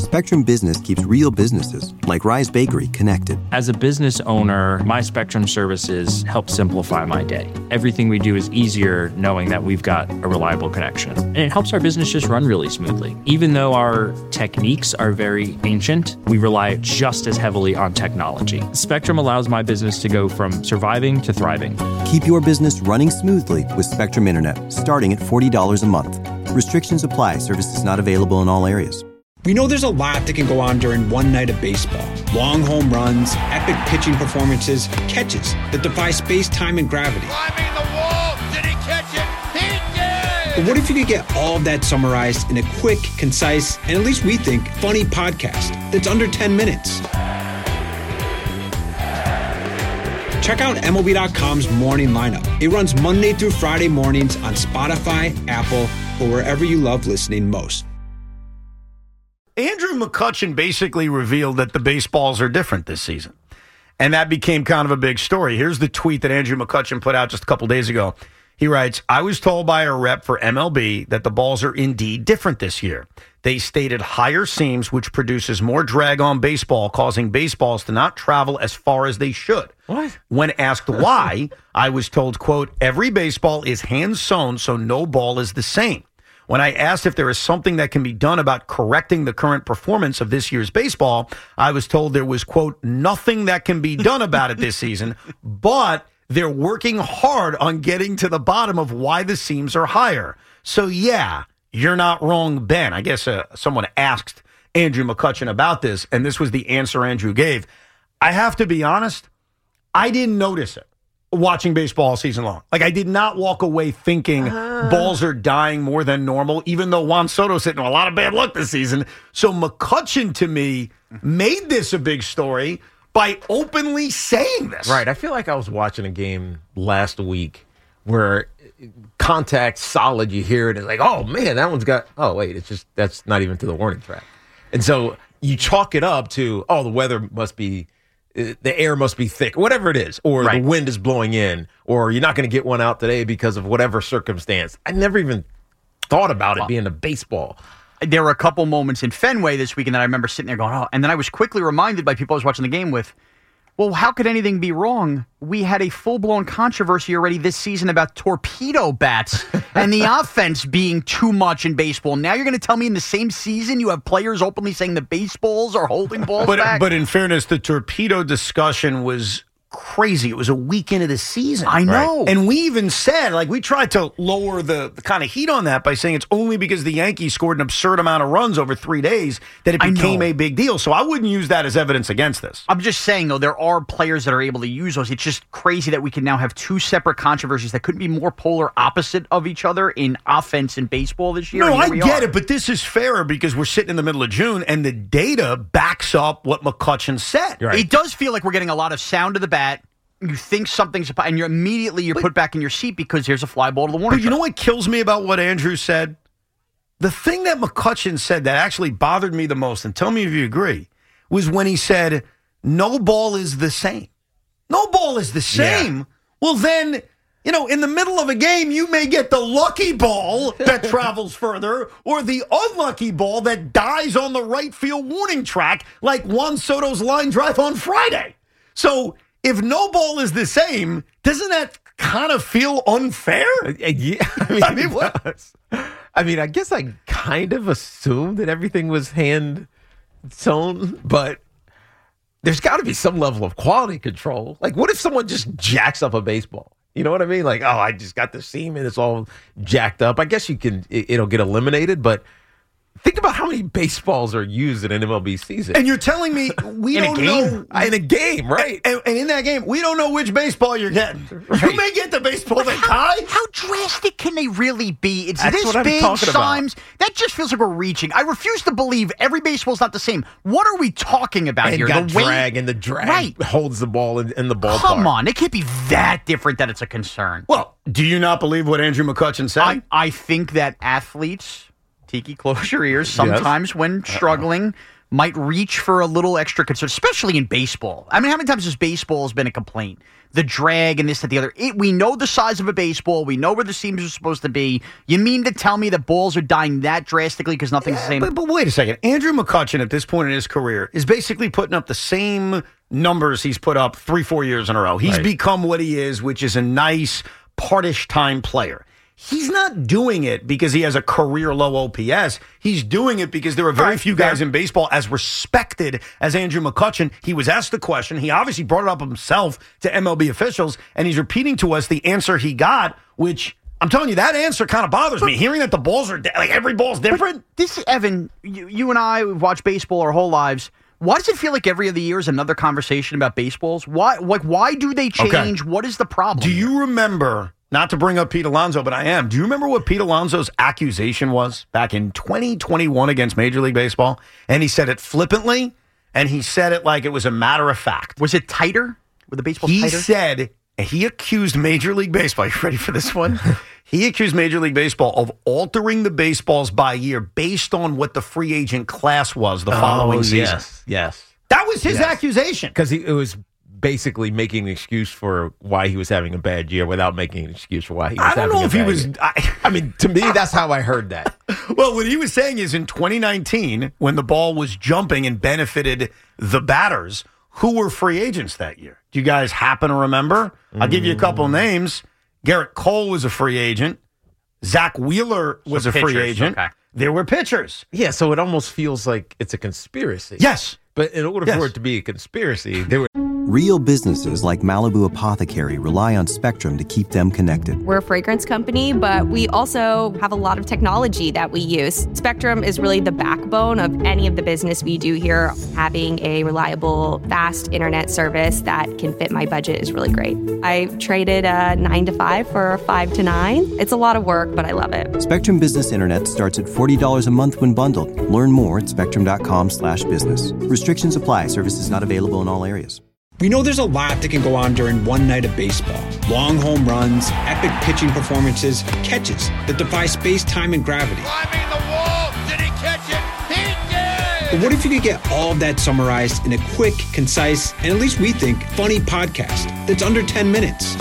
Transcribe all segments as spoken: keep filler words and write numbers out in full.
Spectrum Business keeps real businesses, like Rise Bakery, connected. As a business owner, my Spectrum services help simplify my day. Everything we do is easier knowing that we've got a reliable connection. And it helps our business just run really smoothly. Even though our techniques are very ancient, we rely just as heavily on technology. Spectrum allows my business to go from surviving to thriving. Keep your business running smoothly with Spectrum Internet, starting at forty dollars a month. Restrictions apply. Services not available in all areas. We know there's a lot that can go on during one night of baseball. Long home runs, epic pitching performances, catches that defy space, time, and gravity. Climbing the wall, did he catch it? He did! But what if you could get all of that summarized in a quick, concise, and at least we think, funny podcast that's under ten minutes? Check out M L B dot com's Morning Lineup. It runs Monday through Friday mornings on Spotify, Apple, or wherever you love listening most. Andrew McCutchen basically revealed that the baseballs are different this season. And that became kind of a big story. Here's the tweet that Andrew McCutchen put out just a couple days ago. He writes, I was told by a rep for M L B that the balls are indeed different this year. They stated higher seams, which produces more drag on baseball, causing baseballs to not travel as far as they should. What? When asked why, I was told, quote, every baseball is hand sewn, so no ball is the same. When I asked if there is something that can be done about correcting the current performance of this year's baseball, I was told there was, quote, nothing that can be done about it this season, but they're working hard on getting to the bottom of why the seams are higher. So, yeah, you're not wrong, Ben. I guess uh, someone asked Andrew McCutchen about this, and this was the answer Andrew gave. I have to be honest, I didn't notice it watching baseball all season long. Like, I did not walk away thinking uh. balls are dying more than normal, even though Juan Soto's hitting a lot of bad luck this season. So McCutchen, to me, made this a big story by openly saying this. Right. I feel like I was watching a game last week where contact solid, you hear it, and it's like, oh, man, that one's got, oh, wait, it's just, that's not even to the warning track. And so you chalk it up to, oh, the weather must be, the air must be thick, whatever it is, or right. the wind is blowing in, or you're not going to get one out today because of whatever circumstance. I never even thought about it being a baseball. There were a couple moments in Fenway this weekend that I remember sitting there going, oh, and then I was quickly reminded by people I was watching the game with, well, how could anything be wrong? We had a full-blown controversy already this season about torpedo bats and the offense being too much in baseball. Now you're going to tell me in the same season you have players openly saying the baseballs are holding balls but, back? But in fairness, the torpedo discussion was crazy. It was a week into the season. I know. Right? And we even said, like, we tried to lower the, the kind of heat on that by saying it's only because the Yankees scored an absurd amount of runs over three days that it became a big deal. So I wouldn't use that as evidence against this. I'm just saying, though, there are players that are able to use those. It's just crazy that we can now have two separate controversies that couldn't be more polar opposite of each other in offense and baseball this year. No, I get are. it, but this is fairer because we're sitting in the middle of June and the data backs up what McCutchen said. Right. It does feel like we're getting a lot of sound to the bat. You think something's, and you're immediately you're but, put back in your seat because here's a fly ball to the warning. But you know what kills me about what Andrew said? The thing that McCutchen said that actually bothered me the most, and tell me if you agree, was when he said, no ball is the same. No ball is the same. Yeah. Well, then, you know, in the middle of a game, you may get the lucky ball that travels further or the unlucky ball that dies on the right field warning track, like Juan Soto's line drive on Friday. So if no ball is the same, doesn't that kind of feel unfair? Yeah, I mean, I mean, what? I mean, I guess I kind of assumed that everything was hand sewn, but there's got to be some level of quality control. Like, what if someone just jacks up a baseball? You know what I mean? Like, oh, I just got the seam and it's all jacked up. I guess you can, it'll get eliminated, but think about how many baseballs are used in an M L B season. And you're telling me we in don't a game? know. In a game, right. And, and in that game, we don't know which baseball you're getting. Right. You may get the baseball but that how, dies. How drastic can they really be? It's That's this what I'm big, talking Symes. about. That just feels like we're reaching. I refuse to believe every baseball's not the same. What are we talking about and here? Got the drag, way, and the drag right. holds the ball in, in the ballpark. Come on. It can't be that different that it's a concern. Well, do you not believe what Andrew McCutchen said? I, I think that athletes... Tiki, close your ears. Sometimes yes. when struggling, might reach for a little extra concern, especially in baseball. I mean, how many times has baseball has been a complaint? The drag and this, that, the other. It, we know the size of a baseball. We know where the seams are supposed to be. You mean to tell me that balls are dying that drastically because nothing's yeah, the same? But, but wait a second. Andrew McCutchen at this point in his career is basically putting up the same numbers he's put up three, four years in a row. He's right. become what he is, which is a nice partish time player. He's not doing it because he has a career low O P S. He's doing it because there are very right, few fair. guys in baseball as respected as Andrew McCutchen. He was asked the question. He obviously brought it up himself to M L B officials, and he's repeating to us the answer he got, which I'm telling you, that answer kind of bothers but, me. Hearing that the balls are di- like every ball's different. This, Evan, you, you and I we've watched baseball our whole lives. Why does it feel like every other year is another conversation about baseballs? Why, like, why do they change? Okay. What is the problem? Do you remember? Not to bring up Pete Alonso, but I am. Do you remember what Pete Alonso's accusation was back in twenty twenty-one against Major League Baseball? And he said it flippantly, and he said it like it was a matter of fact. Was it tighter? Were the baseballs he tighter? He said, he accused Major League Baseball. You ready for this one? He accused Major League Baseball of altering the baseballs by year based on what the free agent class was the following oh, season. Yes, yes. That was his yes. accusation. Because it was basically making an excuse for why he was having a bad year without making an excuse for why he was I don't having know a if he bad was. year. I, I mean, to me, that's how I heard that. Well, what he was saying is in twenty nineteen, when the ball was jumping and benefited the batters, who were free agents that year? Do you guys happen to remember? I'll give you a couple names. Garrett Cole was a free agent. Zach Wheeler was so a pitchers, free agent. Okay. There were pitchers. Yeah, so it almost feels like it's a conspiracy. Yes. But in order yes. for it to be a conspiracy, there were... Real businesses like Malibu Apothecary rely on Spectrum to keep them connected. We're a fragrance company, but we also have a lot of technology that we use. Spectrum is really the backbone of any of the business we do here. Having a reliable, fast internet service that can fit my budget is really great. I traded a nine to five for a five to nine. It's a lot of work, but I love it. Spectrum Business Internet starts at forty dollars a month when bundled. Learn more at spectrum.com slash business. Restrictions apply. Services not available in all areas. We know there's a lot that can go on during one night of baseball. Long home runs, epic pitching performances, catches that defy space, time, and gravity. Climbing the wall. Did he catch it? He did! But what if you could get all of that summarized in a quick, concise, and at least we think, funny podcast that's under ten minutes?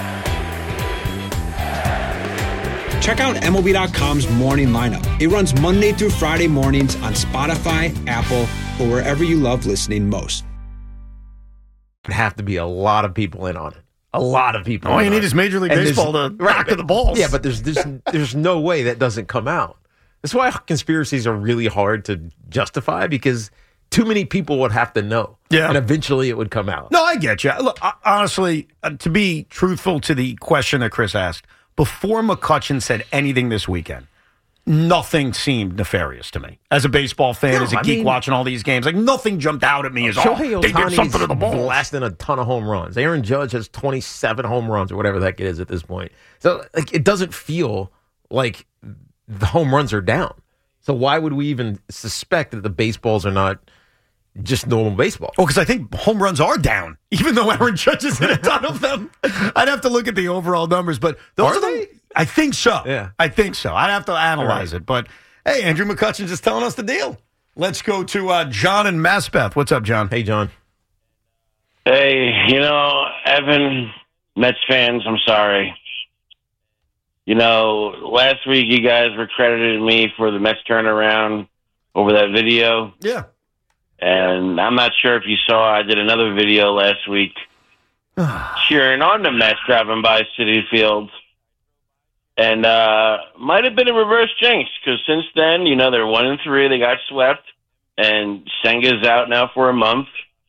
Check out M L B dot com's Morning Lineup. It runs Monday through Friday mornings on Spotify, Apple, or wherever you love listening most. have to be a lot of people in on it. A lot of people. All you in need on is it. Major League And Baseball to right, knock to the balls. Yeah, but there's there's there's no way that doesn't come out. That's why conspiracies are really hard to justify because too many people would have to know. Yeah. And eventually it would come out. No, I get you. Look, I- honestly, uh, to be truthful to the question that Chris asked, before McCutchen said anything this weekend, nothing seemed nefarious to me. As a baseball fan, No, as a I geek mean- watching all these games, like nothing jumped out at me as, oh, Shohei they did something to the Ohtani's balls. blasting a ton of home runs. Aaron Judge has twenty-seven home runs or whatever the heck it is at this point. So like, it doesn't feel like the home runs are down. So why would we even suspect that the baseballs are not just normal baseball? Oh, because I think home runs are down, even though Aaron Judge has hit a ton of them. I'd have to look at the overall numbers, but those Are are, the. they? I think so. Yeah. I think so. I'd have to analyze Right. it, but hey, Andrew McCutchen's just telling us the deal. Let's go to uh, John and Maspeth. What's up, John? Hey, John. Hey, you know, Evan, Mets fans, I'm sorry. You know, last week you guys were crediting me for the Mets turnaround over that video. Yeah. And I'm not sure if you saw, I did another video last week cheering on the Mets driving by Citi Field. And uh might have been a reverse jinx because since then, you know, they're one and three. They got swept. And Senga's out now for a month.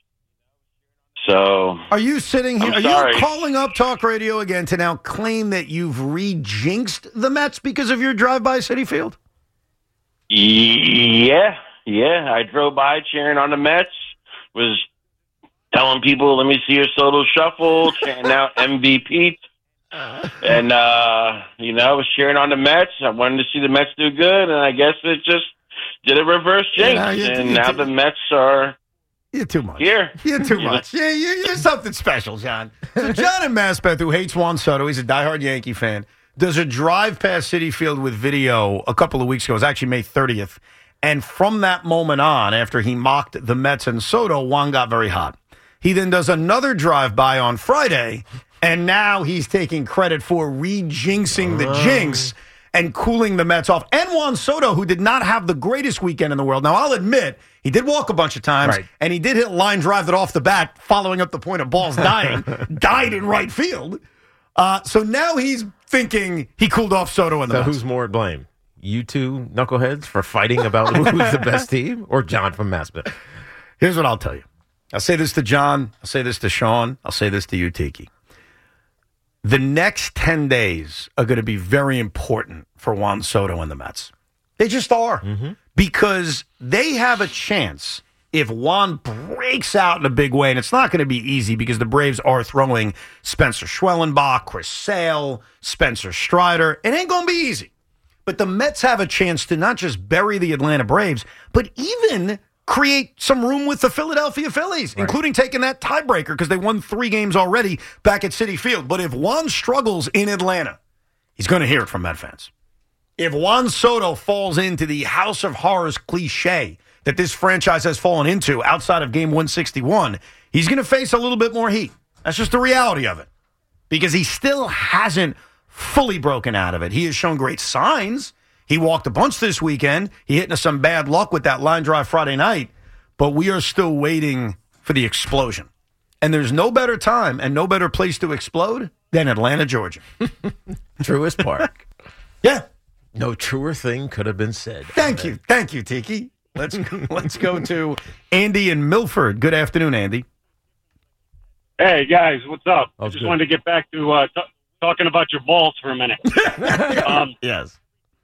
So Are you sitting here? I'm Are sorry. you calling up Talk Radio again to now claim that you've re-jinxed the Mets because of your drive by Citi Field? Yeah, yeah. I drove by cheering on the Mets, was telling people, let me see your solo shuffle, chanting out M V P. And, uh, you know, I was cheering on the Mets. I wanted to see the Mets do good, and I guess it just did a reverse jinx. Yeah, you- and you- now you- the Mets are You're too much. here. You're too much. Yeah, you're, you're something special, John. So John in Maspeth, who hates Juan Soto, he's a diehard Yankee fan, does a drive past Citi Field with video a couple of weeks ago. It was actually May thirtieth. And from that moment on, after he mocked the Mets and Soto, Juan got very hot. He then does another drive-by on Friday, and now he's taking credit for re-jinxing the jinx and cooling the Mets off. And Juan Soto, who did not have the greatest weekend in the world. Now, I'll admit, he did walk a bunch of times, right. and he did hit a line drive that off the bat, following up the point of balls dying, died in right field. Uh, so now he's thinking he cooled off Soto and the So Mets. who's more to blame? You two knuckleheads for fighting about who's the best team, or John from Maspeth? Here's what I'll tell you. I'll say this to John. I'll say this to Sean. I'll say this to you, Tiki. The next ten days are going to be very important for Juan Soto and the Mets. They just are. Mm-hmm. Because they have a chance if Juan breaks out in a big way, and it's not going to be easy because the Braves are throwing Spencer Schwellenbach, Chris Sale, Spencer Strider. It ain't going to be easy. But the Mets have a chance to not just bury the Atlanta Braves, but even create some room with the Philadelphia Phillies, right. including taking that tiebreaker because they won three games already back at Citi Field. But if Juan struggles in Atlanta, he's going to hear it from Met fans. If Juan Soto falls into the House of Horrors cliche that this franchise has fallen into outside of game one sixty-one, he's going to face a little bit more heat. That's just the reality of it. Because he still hasn't fully broken out of it. He has shown great signs. He walked a bunch this weekend. He hit into some bad luck with that line drive Friday night. But we are still waiting for the explosion. And there's no better time and no better place to explode than Atlanta, Georgia. Truist Park. Yeah. No truer thing could have been said. Thank you. Thank you, Tiki. Let's, let's go to Andy in Milford. Good afternoon, Andy. Hey, guys. What's up? Oh, I just good. wanted to get back to uh, t- talking about your balls for a minute. um, yes.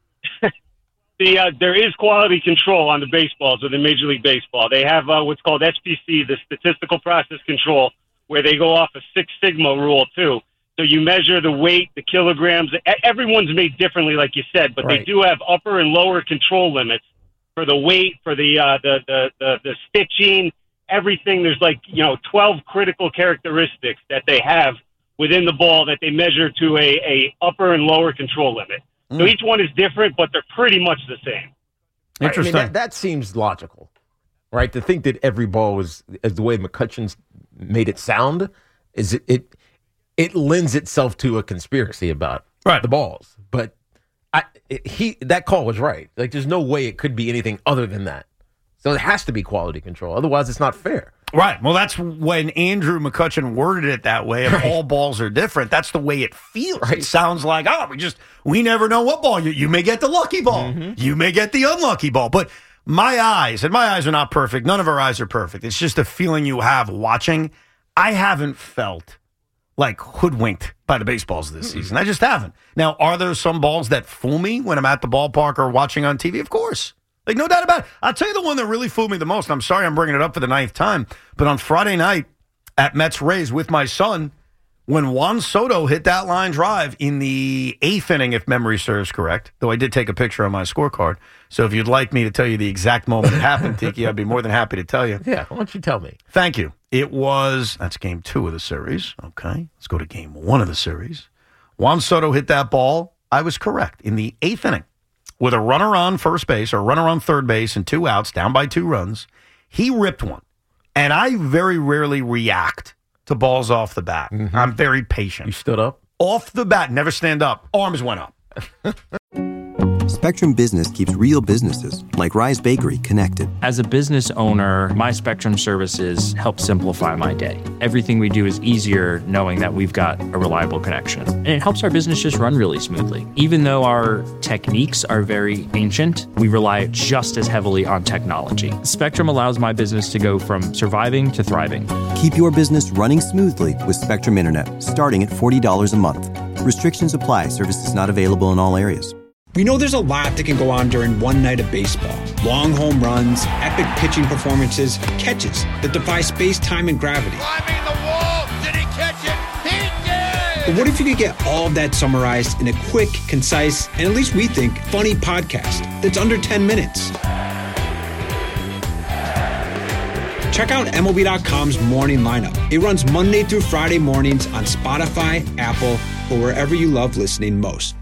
the uh, there is quality control on the baseballs within Major League Baseball. They have uh, what's called S P C, the Statistical Process Control, where they go off a Six Sigma rule, too. So you measure the weight, the kilograms. Everyone's made differently, like you said, but Right. they do have upper and lower control limits for the weight, for the, uh, the, the, the, the stitching, everything. There's like, you know, twelve critical characteristics that they have within the ball that they measure to a, a upper and lower control limit. Mm. So each one is different, but they're pretty much the same. Interesting. I mean, that, that seems logical, right? To think that every ball was, as the way McCutcheon's made it sound, is it it, it lends itself to a conspiracy about right. the balls. But I, it, he that call was right. Like, there's no way it could be anything other than that. So it has to be quality control. Otherwise, it's not fair. Right. Well, that's when Andrew McCutcheon worded it that way. If right. all balls are different, that's the way it feels. Right. It sounds like, oh, we just, we never know what ball. You, you may get the lucky ball. Mm-hmm. You may get the unlucky ball. But my eyes, and my eyes are not perfect. None of our eyes are perfect. It's just a feeling you have watching. I haven't felt like hoodwinked by the baseballs this mm-hmm. season. I just haven't. Now, are there some balls that fool me when I'm at the ballpark or watching on T V? Of course. Like, no doubt about it. I'll tell you the one that really fooled me the most. I'm sorry I'm bringing it up for the ninth time. But on Friday night at Mets Rays with my son, when Juan Soto hit that line drive in the eighth inning, if memory serves correct, though I did take a picture on my scorecard. So if you'd like me to tell you the exact moment it happened, Tiki, I'd be more than happy to tell you. Yeah, why don't you tell me? Thank you. It was, that's game two of the series. Okay, let's go to game one of the series. Juan Soto hit that ball. I was correct. In the eighth inning. With a runner on first base or runner on third base and two outs, down by two runs, he ripped one. And I very rarely react to balls off the bat. Mm-hmm. I'm very patient. You stood up? Off the bat, never stand up. Arms went up. Spectrum Business keeps real businesses, like Rise Bakery, connected. As a business owner, my Spectrum services help simplify my day. Everything we do is easier knowing that we've got a reliable connection. And it helps our business just run really smoothly. Even though our techniques are very ancient, we rely just as heavily on technology. Spectrum allows my business to go from surviving to thriving. Keep your business running smoothly with Spectrum Internet, starting at forty dollars a month. Restrictions apply. Services not available in all areas. We know there's a lot that can go on during one night of baseball. Long home runs, epic pitching performances, catches that defy space, time, and gravity. Climbing the wall. Did he catch it? He did! But what if you could get all of that summarized in a quick, concise, and at least we think, funny podcast that's under ten minutes? Check out M L B dot com's Morning Lineup. It runs Monday through Friday mornings on Spotify, Apple, or wherever you love listening most.